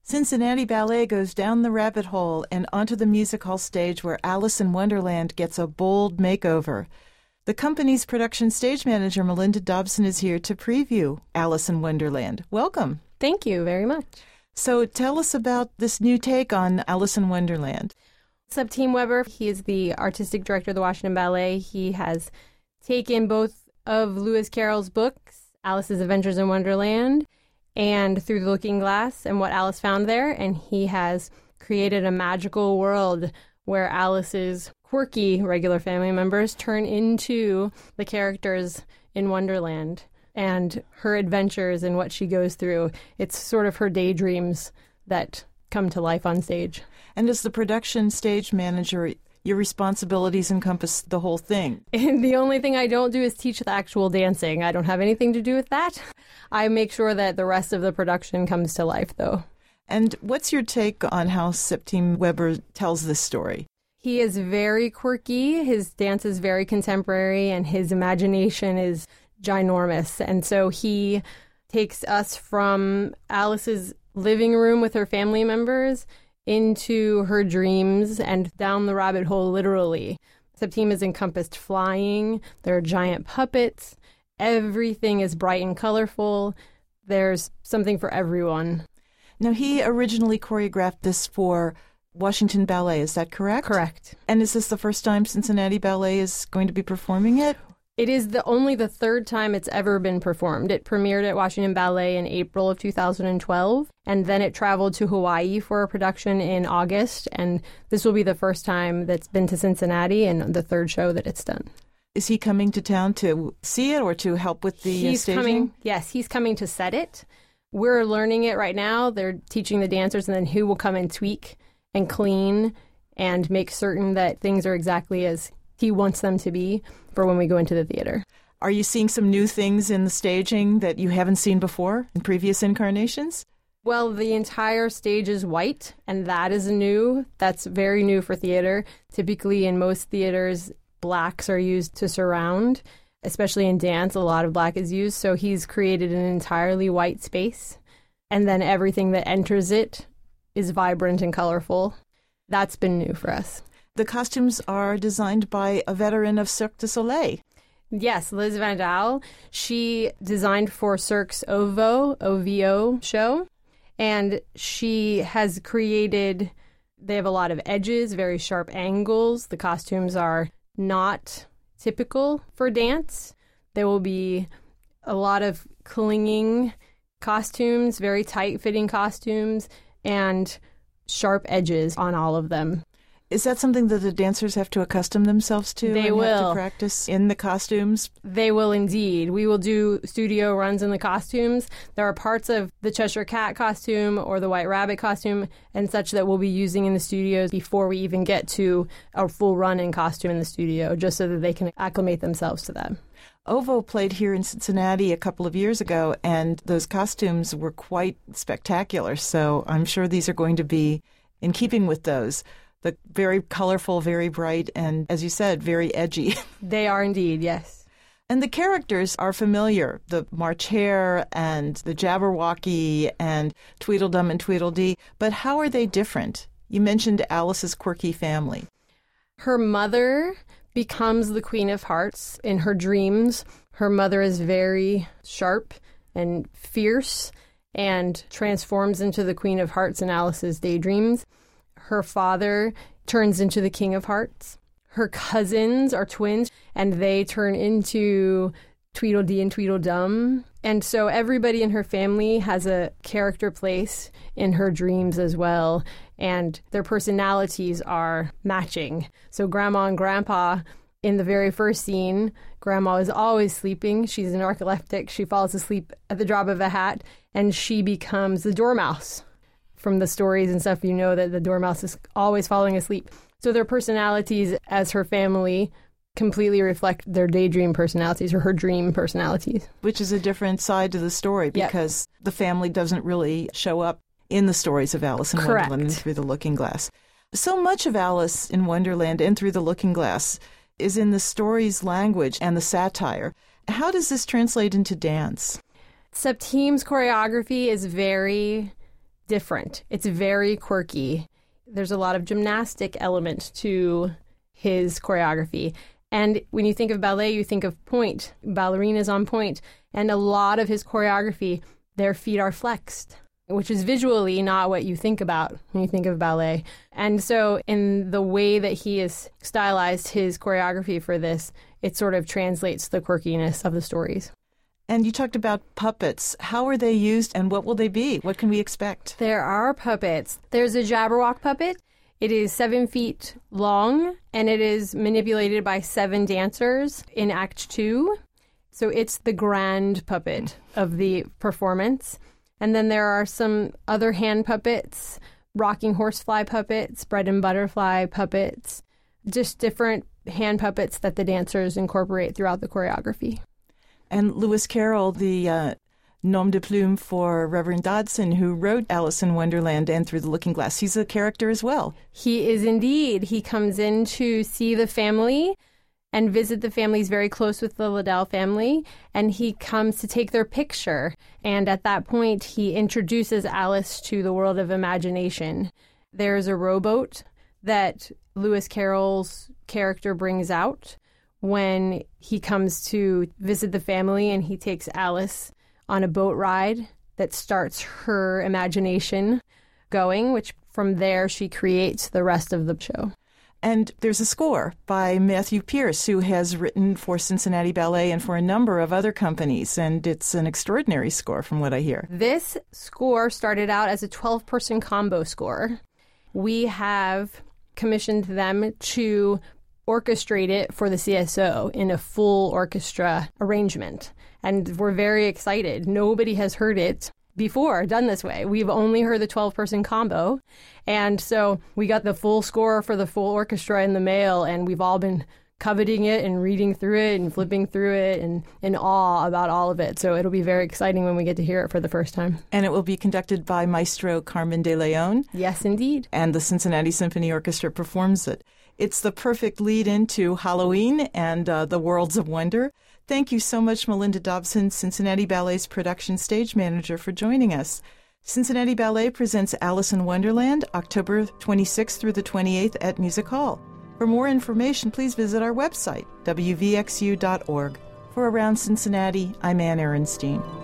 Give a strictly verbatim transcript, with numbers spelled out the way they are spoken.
Cincinnati Ballet goes down the rabbit hole and onto the music hall stage where Alice in Wonderland gets a bold makeover. The company's production stage manager, Melinda Dobson, is here to preview Alice in Wonderland. Welcome. Thank you very much. So tell us about this new take on Alice in Wonderland. Septime Weber, he is the artistic director of the Washington Ballet. He has taken both of Lewis Carroll's books, Alice's Adventures in Wonderland, and Through the Looking Glass, and what Alice found there, and he has created a magical world where Alice's quirky regular family members turn into the characters in Wonderland and her adventures and what she goes through. It's sort of her daydreams that come to life on stage. And as the production stage manager, your responsibilities encompass the whole thing. And the only thing I don't do is teach the actual dancing. I don't have anything to do with that. I make sure that the rest of the production comes to life, though. And what's your take on how Septime Weber tells this story? He is very quirky. His dance is very contemporary, and his imagination is ginormous. And so he takes us from Alice's living room with her family members into her dreams and down the rabbit hole, literally. Septime is encompassed flying. There are giant puppets. Everything is bright and colorful. There's something for everyone. Now, he originally choreographed this for Washington Ballet, is that correct? Correct. And is this the first time Cincinnati Ballet is going to be performing it? It is the only the third time it's ever been performed. It premiered at Washington Ballet in April of two thousand twelve, and then it traveled to Hawaii for a production in August, and this will be the first time that's been to Cincinnati and the third show that it's done. Is he coming to town to see it or to help with the he's staging? Coming, yes, he's coming to set it. We're learning it right now. They're teaching the dancers, and then he will come and tweak and clean and make certain that things are exactly as he wants them to be for when we go into the theater. Are you seeing some new things in the staging that you haven't seen before in previous incarnations? Well, the entire stage is white, and that is new. That's very new for theater. Typically, in most theaters, blacks are used to surround, especially in dance. A lot of black is used, so he's created an entirely white space, and then everything that enters it is vibrant and colorful. That's been new for us. The costumes are designed by a veteran of Cirque du Soleil. Yes, Liz Van Daal. She designed for Cirque's OVO, O V O show, and she has created, they have a lot of edges, very sharp angles. The costumes are not typical for dance. There will be a lot of clinging costumes, very tight-fitting costumes, and sharp edges on all of them. Is that something that the dancers have to accustom themselves to? They and will. Have to practice in the costumes? They will indeed. We will do studio runs in the costumes. There are parts of the Cheshire Cat costume or the White Rabbit costume and such that we'll be using in the studios before we even get to a full run in costume in the studio, just so that they can acclimate themselves to that. OVO played here in Cincinnati a couple of years ago, and those costumes were quite spectacular. So I'm sure these are going to be in keeping with those. The very colorful, very bright, and, as you said, very edgy. They are indeed, yes. And the characters are familiar. The March Hare and the Jabberwocky and Tweedledum and Tweedledee. But how are they different? You mentioned Alice's quirky family. Her mother becomes the Queen of Hearts in her dreams. Her mother is very sharp and fierce and transforms into the Queen of Hearts in Alice's daydreams. Her father turns into the King of Hearts. Her cousins are twins, and they turn into Tweedledee and Tweedledum. And so everybody in her family has a character place in her dreams as well, and their personalities are matching. So Grandma and Grandpa, in the very first scene, Grandma is always sleeping. She's a narcoleptic. She falls asleep at the drop of a hat, and she becomes the Dormouse. From the stories and stuff, you know that the Dormouse is always falling asleep. So their personalities as her family completely reflect their daydream personalities or her dream personalities. Which is a different side to the story because yep. the family doesn't really show up in the stories of Alice in Correct. Wonderland and Through the Looking Glass. So much of Alice in Wonderland and Through the Looking Glass is in the story's language and the satire. How does this translate into dance? Septime's choreography is very different. It's very quirky. There's a lot of gymnastic element to his choreography. And when you think of ballet, you think of point, ballerinas on point. And a lot of his choreography, their feet are flexed, which is visually not what you think about when you think of ballet. And so in the way that he has stylized his choreography for this, it sort of translates the quirkiness of the stories. And you talked about puppets. How are they used and what will they be? What can we expect? There are puppets. There's a Jabberwock puppet. It is seven feet long, and it is manipulated by seven dancers in Act Two. So it's the grand puppet of the performance. And then there are some other hand puppets, rocking horsefly puppets, bread and butterfly puppets, just different hand puppets that the dancers incorporate throughout the choreography. And Lewis Carroll, the uh, nom de plume for Reverend Dodson, who wrote Alice in Wonderland and Through the Looking Glass, he's a character as well. He is indeed. He comes in to see the family and visit the family. He's very close with the Liddell family, and he comes to take their picture. And at that point, he introduces Alice to the world of imagination. There's a rowboat that Lewis Carroll's character brings out when he comes to visit the family, and he takes Alice on a boat ride that starts her imagination going, which from there she creates the rest of the show. And there's a score by Matthew Pierce, who has written for Cincinnati Ballet and for a number of other companies, and it's an extraordinary score from what I hear. This score started out as a twelve-person combo score. We have commissioned them to orchestrate it for the C S O in a full orchestra arrangement. And we're very excited. Nobody has heard it before done this way. We've only heard the twelve-person combo. And so we got the full score for the full orchestra in the mail, and we've all been coveting it and reading through it and flipping through it and in awe about all of it. So it'll be very exciting when we get to hear it for the first time. And it will be conducted by Maestro Carmen de Leon. Yes, indeed. And the Cincinnati Symphony Orchestra performs it. It's the perfect lead into Halloween and uh, the Worlds of Wonder. Thank you so much, Melinda Dobson, Cincinnati Ballet's production stage manager, for joining us. Cincinnati Ballet presents Alice in Wonderland, October twenty-sixth through the twenty-eighth at Music Hall. For more information, please visit our website, w v x u dot org. For Around Cincinnati, I'm Ann Ehrenstein.